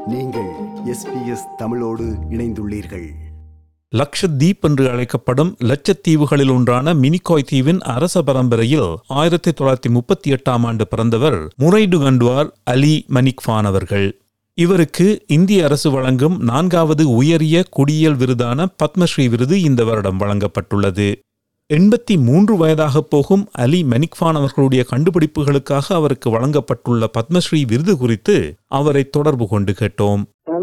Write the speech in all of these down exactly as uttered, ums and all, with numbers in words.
நீங்கள் S B S தமிழோடு இணைந்துள்ளீர்கள். லக்ஷத்தீப் என்று அழைக்கப்படும் லட்சத்தீவுகளில் ஒன்றான மினிகாய் தீவின் அரச பரம்பரையில் ஆயிரத்தி தொள்ளாயிரத்தி முப்பத்தி எட்டாம் ஆண்டு பிறந்தவர் முரைடு கண்ட்வார் அலி மணிக்ஃபான் அவர்கள். இவருக்கு இந்திய அரசு வழங்கும் நான்காவது உயரிய குடியியல் விருதான பத்மஸ்ரீ விருது இந்த வருடம் வழங்கப்பட்டுள்ளது. எண்பத்தி மூன்று வயதாக போகும் அலி மணிக்ஃபான் அவர்களுடைய கண்டுபிடிப்புகளுக்காக அவருக்கு வழங்கப்பட்டுள்ள பத்மஸ்ரீ விருது குறித்து அவரை தொடர்பு கொண்டு கேட்டோம்.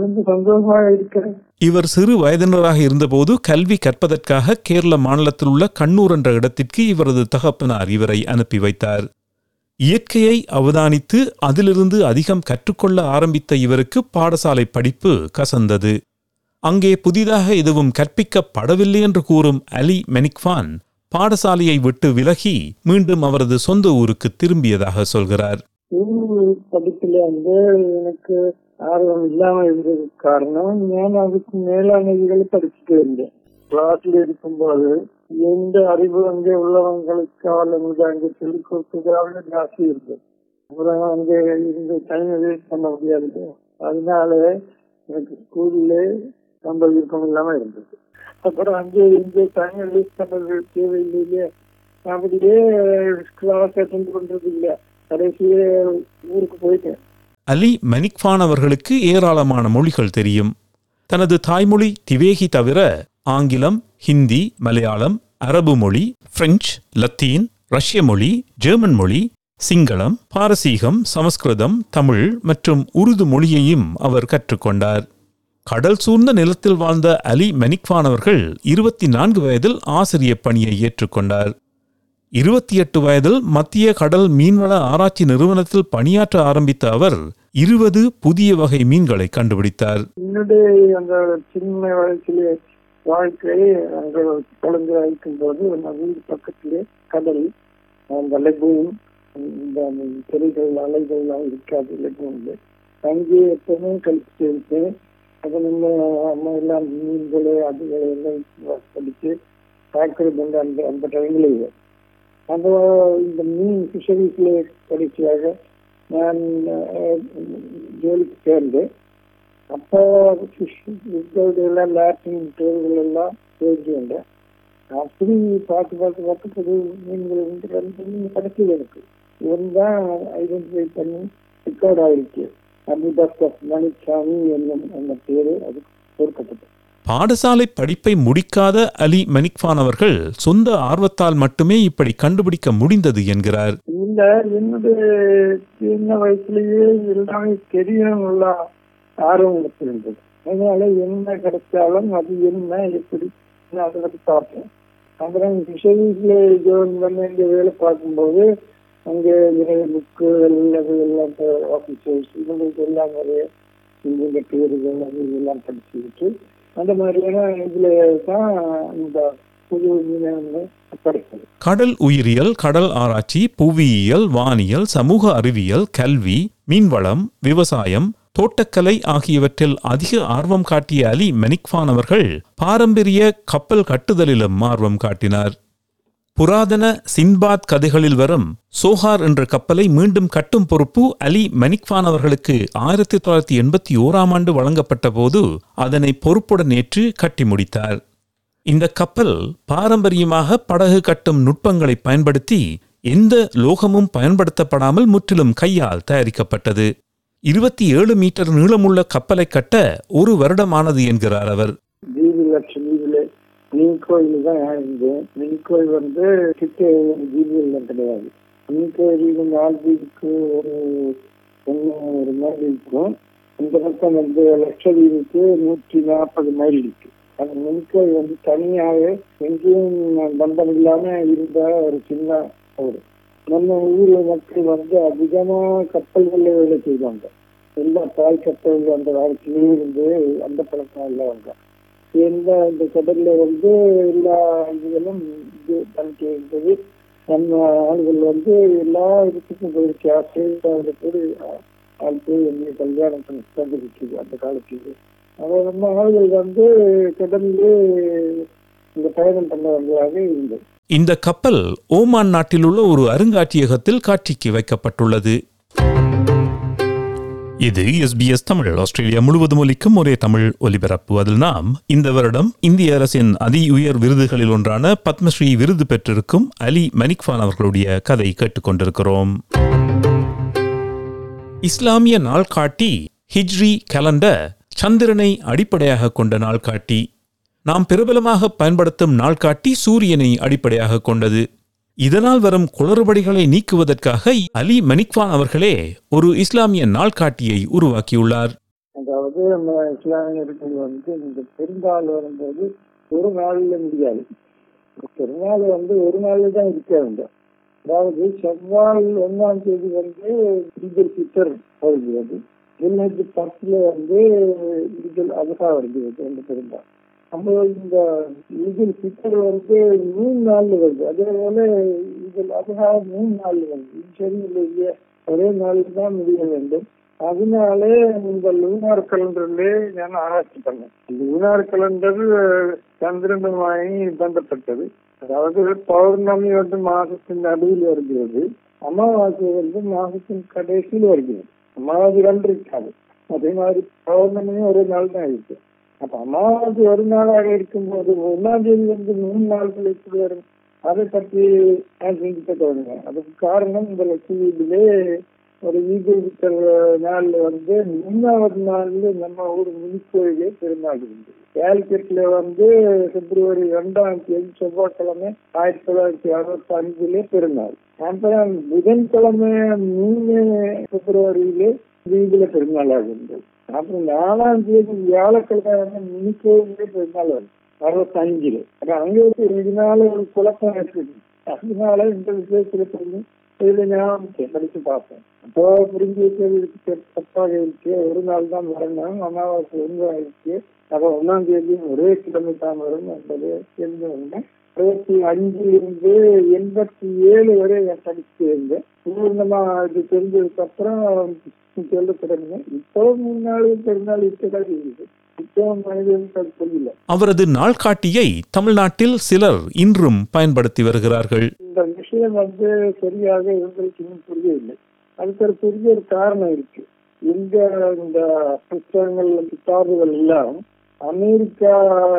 இவர் சிறு வயதினராக இருந்தபோது கல்வி கற்பதற்காக கேரள மாநிலத்தில் உள்ள கண்ணூர் என்ற இடத்திற்கு இவரது தகப்பனார் இவரை அனுப்பி வைத்தார். இயற்கையை அவதானித்து அதிலிருந்து அதிகம் கற்றுக்கொள்ள ஆரம்பித்த இவருக்கு பாடசாலை படிப்பு கசந்தது. அங்கே புதிதாக எதுவும் கற்பிக்கப்படவில்லை என்று கூறும் அலி மணிக்ஃபான் பாடசாலையை விட்டு விலகி மீண்டும் அவரது சொந்த ஊருக்கு திரும்பியதாக சொல்கிறார். படிப்புல வந்து எனக்கு ஆர்வம் இல்லாம இருந்தது காரணம், நான் அதுக்கு மேலானவைகளை படிச்சுட்டு இருந்தேன். கிளாஸ்ல இருக்கும்போது எந்த அறிவு அங்கே உள்ளவங்களுக்கு அவளுக்கு அங்கே சொல்லிக் கொடுத்தது அவ்வளவு ஜாஸ்தி இருந்தது. அப்புறம் அங்கே இருந்து டைம் வேஸ்ட் பண்ண முடியாது. அதனால எனக்கு ஸ்கூல்ல ரொம்ப விருப்பம் இல்லாம இருந்தது. அப்புறம் அங்கே இங்கே டைம் வேஸ்ட் பண்றது தேவையில்லையே, அப்படியே கிளாஸ் அட்டெண்ட் பண்றது இல்ல, கடைசியே ஊருக்கு போயிட்டேன். அலி மணிக்ஃபான் அவர்களுக்கு ஏராளமான மொழிகள் தெரியும். தனது தாய்மொழி திவேகி தவிர ஆங்கிலம், ஹிந்தி, மலையாளம், அரபு மொழி, பிரெஞ்சு, லத்தீன், ரஷ்ய மொழி, ஜெர்மன் மொழி, சிங்களம், பாரசீகம், சமஸ்கிருதம், தமிழ் மற்றும் உருது மொழியையும் அவர் கற்றுக்கொண்டார். கடல் சூழ்ந்த நிலத்தில் வாழ்ந்த அலி மணிக்ஃபான் அவர்கள் இருபத்தி நான்கு வயதில் ஆசிரியர் பணியை ஏற்றுக்கொண்டார். இருபத்தி எட்டு வயதில் மத்திய கடல் மீன்வள ஆராய்ச்சி நிறுவனத்தில் பணியாற்ற ஆரம்பித்த அவர் இருபது புதிய வகை மீன்களை கண்டுபிடித்தார். என்னுடைய அந்த சின்ன வயசுல வாழ்க்கை அங்கே குழந்தை அழைக்கும் போது வீடு பக்கத்திலே கடல், அந்த லெகூன், இந்த பெருகள் அலைகள்லாம் இருக்காது லெகூன்ல, அங்கே எப்பவுமே கழிச்சுட்டு இருப்பேன். அது நம்ம அம்மா எல்லாம் மீன்களை அதுகளை எல்லாம் படிச்சு பார்க்கறது அந்த அந்த டைம்ல அந்த இந்த மீன் ஃபிஷரிஸ்ல படிச்சாக நான் ஜோலிக்கு சேர்ந்தேன். அப்போ எல்லாம் லேட்டின் டோர்கள் எல்லாம் போயிட்டு அப்படி பார்த்து பார்த்து பார்த்து புது மீன்கள் வந்து ரெண்டு மீன் கிடைச்சது எனக்கு. இவன் தான் ஐடென்டிஃபை பண்ணி ரெக்கார்ட் ஆயிருக்கு. மணிச்சாமி என்னும் அந்த பேரு அதுக்கு சேர்க்கப்பட்டது. பாடசாலை படிப்பை முடிக்காத அலி மணிக்ஃபான் அவர்கள் சொந்த ஆர்வத்தால் மட்டுமே இப்படி கண்டுபிடிக்க முடிந்தது என்கிறார். இல்ல, என்னுடைய சின்ன வயசுலயே எல்லாமே தெரியணும்ல ஆர்வம் இருந்தது. அதனால என்ன கிடைச்சாலும் அது என்ன எப்படி அதை பற்றி பார்த்தேன். அப்புறம் ஃபிஷரிஸ்ல ஜோயின் பண்ண இங்க வேலை பார்க்கும்போது அங்கே நிறைய புக்கு எல்லாம் எல்லாம் ஆஃபீஸர்ஸ் இவங்களுக்கு எல்லாம் நிறைய இவங்க பேர்கள் அது இதெல்லாம் படிச்சுக்கிட்டு அந்த மாதிரியான இதுல தான் இந்த புது மீன் படிப்பது. கடல் உயிரியல், கடல் ஆராய்ச்சி, புவியியல், வானியல், சமூக அறிவியல், கல்வி, மீன்வளம், விவசாயம், தோட்டக்கலை ஆகியவற்றில் அதிக ஆர்வம் காட்டிய அலி மணிக்ஃபான் அவர்கள் பாரம்பரிய கப்பல் கட்டுதலிலும் ஆர்வம் காட்டினார். புராதன சின்பாத் கதைகளில் வரும் சோஹார் என்ற கப்பலை மீண்டும் கட்டும் பொறுப்பு அலி மணிக்ஃபான் அவர்களுக்கு ஆயிரத்தி தொள்ளாயிரத்தி எண்பத்தி ஓராம் ஆண்டு வழங்கப்பட்ட போது அதனை பொறுப்புடன் ஏற்று கட்டி முடித்தார். இந்த கப்பல் பாரம்பரியமாக படகு கட்டும் நுட்பங்களை பயன்படுத்தி எந்த லோகமும் பயன்படுத்தப்படாமல் முற்றிலும் கையால் தயாரிக்கப்பட்டது. இருபத்தி ஏழு மீட்டர் நீளமுள்ள கப்பலை கட்ட ஒரு வருடமானது என்கிறார் அவர். மினிகோயில் தான் இருந்தேன். மினிகோயில் வந்து கிட்ட ஜீவியெல்லாம் கிடையாது. மினிகோயில் நாலு ஜீவிக்கு ஒரு ஒன்று ஒரு மைல் இருக்கும். இந்த பக்கம் வந்து லட்சதீவுக்கு நூற்றி நாற்பது மைல் இருக்கு. அந்த மினிகோயில் வந்து தனியாக எங்கேயும் பந்தம் இல்லாம இருந்த ஒரு சின்ன ஊர். நம்ம ஊர்ல மக்கள் வந்து அதிகமா கப்பல்கள்ல வேலை செய்வாங்க. எல்லா தாய் கப்பல் அந்த காலத்திலேயே இருந்து அந்த பழக்கம் எல்லாம் வந்தாங்க. எந்த இந்த கடல்ல வந்து எல்லா இதுகளும் இது பண்ணிட்டு இருந்தது. நம்ம ஆளுகள் வந்து எல்லா இடத்துக்கும் போயிடுச்சு. ஆஸ்திரேலியாவில் போய் ஆள் போய் எங்க கல்யாணம் தந்துருக்குது அந்த காலத்துக்கு. அதை நம்ம ஆளுகள் வந்து கடல்ல இந்த பயணம் பண்ணவர்களாக இருந்தது. இந்த கப்பல் ஓமான் நாட்டில் உள்ள ஒரு அருங்காட்சியகத்தில் காட்சிக்கு வைக்கப்பட்டுள்ளது. இது எஸ்பிஎஸ் தமிழ், ஆஸ்திரேலியா முழுவதும் ஒலிக்கும் ஒரே தமிழ் ஒலிபரப்பு. அதில் நாம் இந்த வருடம் இந்திய அரசின் அதி உயர் விருதுகளில் ஒன்றான பத்மஸ்ரீ விருது பெற்றிருக்கும் அலி மனிக்ஃபான் அவர்களுடைய கதை கேட்டுக்கொண்டிருக்கிறோம். இஸ்லாமிய நாள்காட்டி ஹிஜ்ரி கேலண்டர் சந்திரனை அடிப்படையாக கொண்ட நாள்காட்டி. நாம் பிரபலமாக பயன்படுத்தும் நாள்காட்டி சூரியனை அடிப்படையாக கொண்டது. இதனால் வரும் குளறுபடிகளை நீக்குவதற்காக அலி மனிக்ஃபான் அவர்களே ஒரு இஸ்லாமிய நாள்காட்டியை உருவாக்கியுள்ளார். அதாவது நம்ம இஸ்லாமியர்கள் வந்து இந்த பெருநாள் வரும்போது ஒரு நாள்ல முடியாது. பெருநாள் வந்து ஒரு நாள் தான் இருக்க வேண்டும். அதாவது செவ்வாய் ஒன்னாம் தேதி வந்து ஈதுல் ஃபித்ர் வருகிறது, ஜுல்ஹஜ் பத்துல வந்து ஈதுல் அத்ஹா வருகிறது. அந்த பெருநாள் நம்ம இந்த ஈதுல் ஃபித்ர் வந்து மூணு நாள்ல வருது, அதே போல ஈதுல் அத்ஹா மூணு நாள்ல வருது. சரி இல்லையே, ஒரே நாளுக்கு தான் முடிய வேண்டும். அதனாலே இந்த லூனார் கலண்டர்ல நான் ஆராய்ச்சி பண்ணேன். லூனார் கலண்டர் சந்திரனுமாய் பந்தப்பட்டது. அதாவது பௌர்ணமி வந்து மாசத்தின் நடுவில் வருகிறது, அமாவாசை வந்து மாசத்தின் கடைசியில் வருகிறது. அமாவாசை ரெண்டு இருக்காது, அதே மாதிரி பௌர்ணமியும் ஒரே நாள் தான் இருக்கு. அப்ப அமாவாசை ஒரு நாளாக இருக்கும்போது ஒன்னாம் தேதி வந்து மூணு நாட்கள் எப்படி வரும், அதை பற்றி நான் சிந்திக்க தொடங்கினேன். அதுக்கு காரணம் இந்த லட்சுமியிலே ஒரு ஈதுல் ஃபித்ர் நாள்ல வந்து மூணாவது நாள்ல நம்ம ஊர் முனிக்கோயிலே பெருநாள் இருந்தது. கேல்கட்ல வந்து பிப்ரவரி இரண்டாம் தேதி செவ்வாய்க்கிழமை ஆயிரத்தி தொள்ளாயிரத்தி அறுபத்தி அஞ்சுலே பெருநாள். அப்புறம் புதன்கிழமை மூணு பிப்ரவரியிலே வீதியில பெருநாளாக இருந்தது. அப்புறம் நாலாம் தேதி வியாழக்கிழமை வந்து முனிக்கோயிலே பெருநாள் வருது அறுபத்தி அஞ்சுல. அப்ப அங்கே வந்து ரெண்டு நாள் ஒரு குழப்பம் இருக்குது. அதனால இந்த விஷயத்துல பண்ணி இதுல ஞாபகம் படிச்சு பார்ப்பேன். அப்போ புரிஞ்சு வைக்கிறது தப்பாக இருக்கு, ஒரு நாள் தான் வரணும், அமாவாசை ஒன்றாக இருக்கு, அப்ப ஒன்னாம் தேதி ஒரே கிழமை தான் வரும் என்பது தெரிஞ்சவங்க அறுபத்தி அஞ்சுல இருந்து எண்பத்தி ஏழு வரை படிச்சு இருந்தேன். பூர்ணமா இது தெரிஞ்சதுக்கு அப்புறம் சொல்ல தொடங்க. இப்போ மூணு நாள் பெருநாள் இருக்கதான் இருக்குது. இப்போ மனிதர்கள் தெரியல. அவரது நாள்காட்டியை தமிழ்நாட்டில் சிலர் இன்றும் பயன்படுத்தி வருகிறார்கள். இந்த விஷயம் வந்து சரியாக இவங்களுக்கு இன்னும் புரியவில்லை. அதுக்கு ஒரு பெரிய ஒரு காரணம் இருக்கு. இந்த இந்த புத்தகங்கள் கிதாபுகள் எல்லாம் அமெரிக்கா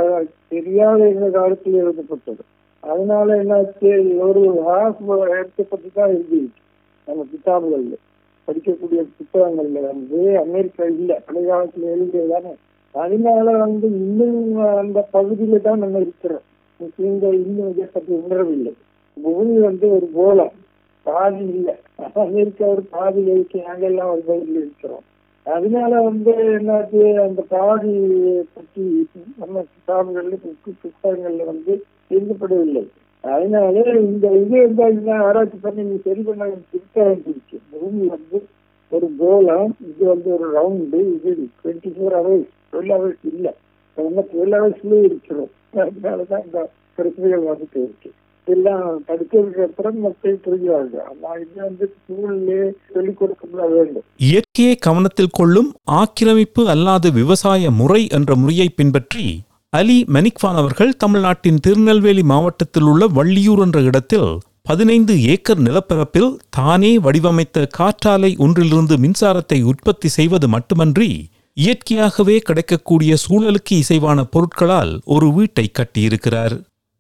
தெரியாத இந்த காலத்தில் எழுதப்பட்டது. அதனால என்னாச்சு, ஒரு எடுக்கப்பட்டு தான் எழுதியிருக்கு. நம்ம கிதாபுகள்ல படிக்கக்கூடிய புத்தகங்கள்ல வந்து அமெரிக்கா இல்லை, பழைய காலத்துல எழுதியதானே. அதனால வந்து இன்னும் அந்த பகுதியில தான் நம்ம இருக்கிறோம். முஸ்லீம்கள் இன்னும் இதை பற்றி உணரவில்லை. பூமி வந்து ஒரு கோலம், பாதி இல்லை. அமெரிக்கா ஒரு பாதியில இருக்கு, நாங்கெல்லாம் ஒரு பகுதியில் இருக்கிறோம். அதனால வந்து என்னாச்சு, அந்த பாதி பற்றி நம்ம கிதாபுகள்ல புத்தகங்கள்ல வந்து எழுதப்படவில்லை. அதனால இந்த இது வந்து ஆராய்ச்சி பண்ணி நீ சரி பண்ண திருத்த வேண்டியிருக்கு. பூமி வந்து ஒரு கோலம், இது வந்து ஒரு ரவுண்டு, இது twenty four hours twelve hours இல்லை, டுவெல் ஹவர்ஸ்லயே இருக்கிறோம். அதனாலதான் இந்த பிரச்சனைகள் வந்துட்டு இருக்கு. இதெல்லாம் படிக்கிறதுக்கு அப்புறம் மக்கள் புரிஞ்சுவாங்க. ஆனா இது வந்து ஸ்கூல்லே சொல்லிக் கொடுக்க வேண்டும். இயற்கையை கவனத்தில் கொள்ளும் ஆக்கிரமிப்பு அல்லாத விவசாய முறை என்ற முறையை பின்பற்றி அலி மனிக்ஃபான் அவர்கள் தமிழ்நாட்டின் திருநெல்வேலி மாவட்டத்தில் உள்ள வள்ளியூர் என்ற இடத்தில் பதினைந்து ஏக்கர் நிலப்பரப்பில் தானே வடிவமைத்த காற்றாலை ஒன்றிலிருந்து மின்சாரத்தை உற்பத்தி செய்வது மட்டுமன்றி இயற்கையாகவே கிடைக்கக்கூடிய சூழலுக்கு இசைவான பொருட்களால் ஒரு வீட்டை கட்டியிருக்கிறார்.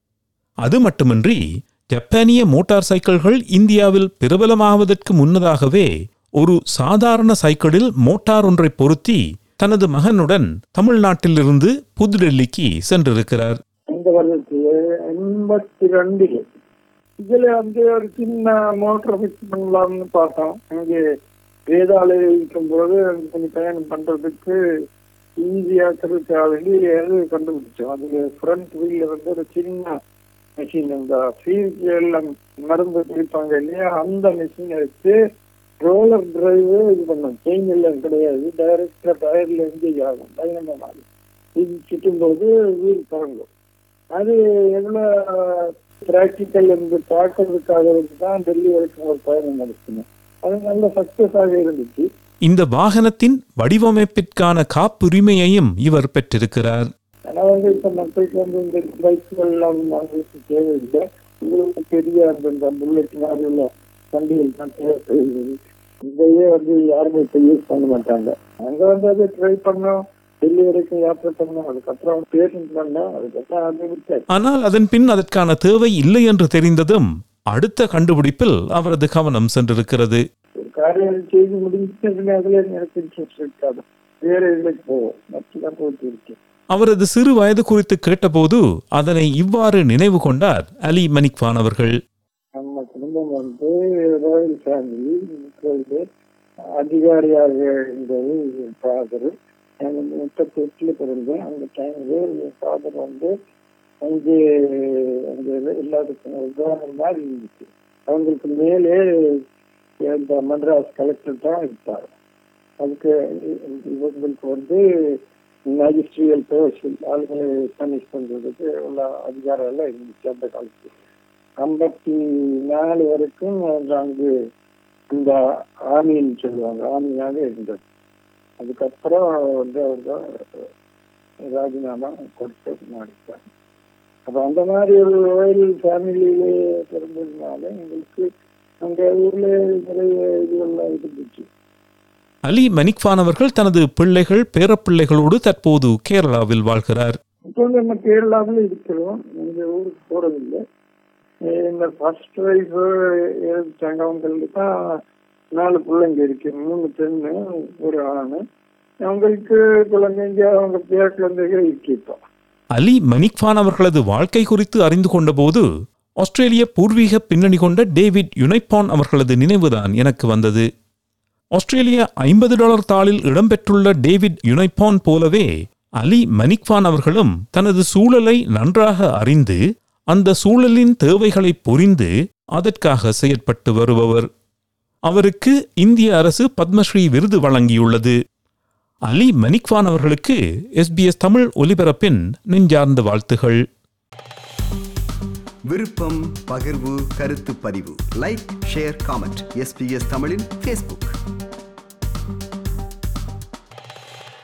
அது மட்டுமின்றி ஜப்பானிய மோட்டார் சைக்கிள்கள் இந்தியாவில் பிரபலமாவதற்கு முன்னதாகவே ஒரு சாதாரண சைக்கிளில் மோட்டார் ஒன்றை பொருத்தி தனது மகனுடன் தமிழ்நாட்டிலிருந்து புதுடெல்லிக்கு சென்றிருக்கிறார். இந்த வருடத்துல எண்பத்தி ரெண்டுல இதுல வந்து ஒரு சின்ன மோட்டர் ஃபிக்ஸ் பண்ணலாம்னு பார்த்தோம். அங்கே வேதாலயம் இருக்கும் போது கொஞ்சம் பயணம் பண்றதுக்கு ஈஸியாக்கிறதுக்காக வேண்டி எது கண்டுபிடிச்சோம். அதுல ஃப்ரண்ட் வீல்ல வந்து ஒரு சின்ன மெஷின், இந்த ஃபீல்ட் எல்லாம் மருந்து பிடிப்பாங்க இல்லையா, அந்த மெஷினை வச்சு ரோலர் டிரைவ் இது பண்ணோம். செயின் எல்லாம் கிடையாது, டைரக்டா டயர்ல இருந்து ஆகும், டைனமாக இது சுட்டும் போது வீல் தொடங்கும். அது எவ்வளவு பிராக்டிக்கல் இருந்து பார்க்கறதுக்காக தான் டெல்லி வரைக்கும் ஒரு பயணம் நடத்தினோம். அது நல்ல சக்சஸ் ஆக இருந்துச்சு. இந்த வாகனத்தின் வடிவமைப்பிற்கான காப்புரிமையையும் இவர் பெற்றிருக்கிறார். ஆனா வந்து இப்ப மக்களுக்கு வந்து இந்த பைக்குகள் எல்லாம் வாங்குறதுக்கு தேவையில்லை. உங்களுக்கு பெரிய அந்த புல்லட் மாதிரி உள்ள வண்டிகள் தான் தேவைப்படுகிறது. இதையே வந்து யாருமே இப்ப யூஸ் பண்ண மாட்டாங்க. அங்க வந்து அதை ட்ரை பண்ணோம், டெல்லி வரைக்கும் யாத்திரை பண்ணோம், அதுக்கப்புறம் பேஷண்ட் பண்ணோம், அதுக்கப்புறம் அதை விட்டாச்சு. ஆனால் அதன் பின் அதற்கான தேவை இல்லை என்று தெரிந்ததும் அடுத்த கண்டுபிடிப்பில் அவரது கவனம் சென்றிருக்கிறது. ஒரு காரியம் செய்து முடிஞ்சுட்டு அதுல எனக்கு இன்ட்ரெஸ்ட் இருக்காது, வேற இதுல போவோம், மற்றதான் போட்டு இருக்கேன். அவரது சிறு வயது குறித்து கேட்டபோது அதனை இவ்வாறு நினைவு கொண்டார் அலி மணிக்வான் அவர்கள். நம்ம குடும்பம் வந்து ராயல் ஃபேமிலி, அதிகாரியாக இருந்தது என் ஃபாதர். நான் முப்பத்தி எட்டுல பிறந்தேன். அந்த டைம்ல என் ஃபாதர் வந்து அங்கே அந்த எல்லாத்துக்கும் உதாரணம் மாதிரி இருந்துச்சு. அவங்களுக்கு மேலே இந்த மദ്രാஸ் கலெக்டர் தான் இருப்பார். அதுக்கு இவங்களுக்கு வந்து மேஜிஸ்ட்ரியல் பர்சன் ஆளுகளை பனிஷ் பண்றதுக்கு உள்ள அதிகாரம் எல்லாம் இருந்துச்சு அந்த காலத்துல. ஐம்பத்தி நாலு வரைக்கும் அங்கு இந்த ஆர்மின்னு சொல்லுவாங்க, ஆர்மியாக இருந்தது. அதுக்கப்புறம் வந்து அவர் தான் ராஜினாமா கொடுத்து மாறிட்டாங்க. அப்ப அந்த மாதிரி ஒரு ராயல் ஃபேமிலியிலே பிறந்ததுனால எங்களுக்கு அந்த ஊர்ல நிறைய இதுகள்லாம் இருந்துச்சு. அலி மணிக்வான் அவர்கள் தனது பிள்ளைகள் பேரப்பிள்ளைகளோடு தற்போது கேரளாவில் வாழ்கிறார். இப்போ நம்ம கேரளாவில் இருக்கிறோம், எங்க ஊருக்கு போறதில்லை. இந்த ஃபர்ஸ்ட் ஒய்ஃப் எழுதிட்டாங்க, அவங்களுக்கு தான் நாலு பிள்ளைங்க இருக்கு, மூணு பெண்ணு ஒரு ஆணு. அவங்களுக்கு குழந்தைங்க, அவங்க பேர குழந்தைகள் இருக்கு. அலி மணிக்வான் அவர்களது வாழ்க்கை குறித்து அறிந்து கொண்ட போது ஆஸ்திரேலிய பூர்வீக பின்னணி கொண்ட டேவிட் யுனைப்பான் அவர்களது நினைவுதான் எனக்கு வந்தது. ஆஸ்திரேலிய ஐம்பது டாலர் தாளில் இடம்பெற்றுள்ள டேவிட் யுனைப்பான் போலவே அலி மணிக்வான் அவர்களும் தனது சூழலை நன்றாக அறிந்து அந்த சூழலின் தேவைகளை புரிந்து அதற்காக செயற்பட்டு வருபவர். அவருக்கு இந்திய அரசு பத்மஸ்ரீ விருது வழங்கியுள்ளது. அலி மணிக்வான் அவர்களுக்கு எஸ்பிஎஸ் தமிழ் ஒலிபரப்பின் நெஞ்சார்ந்த வாழ்த்துகள். விருப்பம், பகிர்வு, கருத்து பதிவு, லைக், ஷேர், காமெண்ட். எஸ்பிஎஸ் தமிழின் ஃபேஸ்புக்.